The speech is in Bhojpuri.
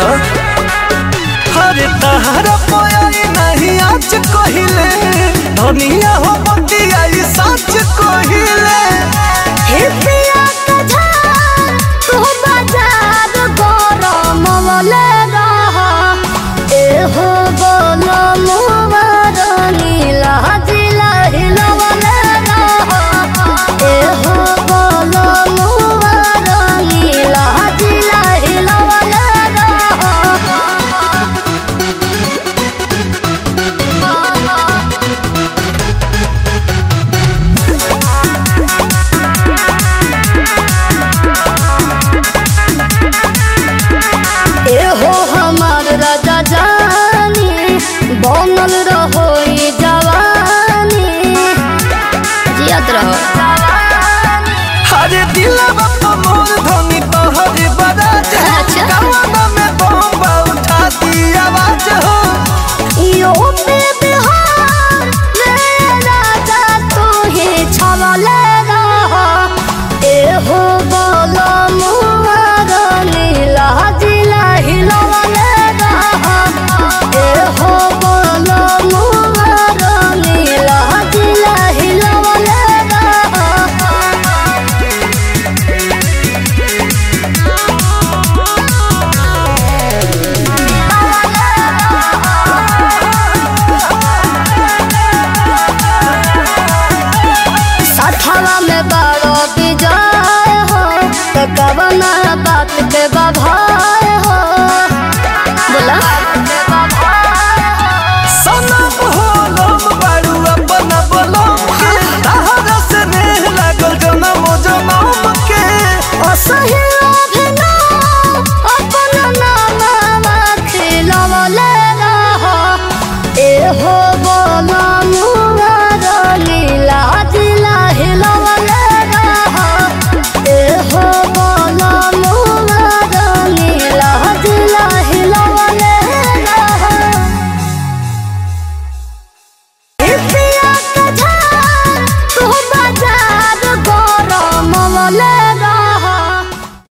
हरे तहरा पोयाई नहीं आज कहिले धनिया हो बतिया सच कहिले हे पिया का झार तू बाजार गरम वाले रहा ए हो बोलो मुबार नीला जिला हिला वाले रहा ए हो बोलो मुबार नीला जिला हिला वाले हो हमार राजा जानी बनल रहो जवानी जियत रहो हरे दिलवा मोर धनी तोहरे बराज गाना में बम्बा उठा दी आवाज हो यो पे बिहार मेरा राजा तू ही छवले रहो ए हो बोलो मुबार नीला जिला हिला वाले रहो ए हो बोलो मुबार नीला जिला हिला वाले साथवा में बड़ो विजय हो तो कवना बात के बभा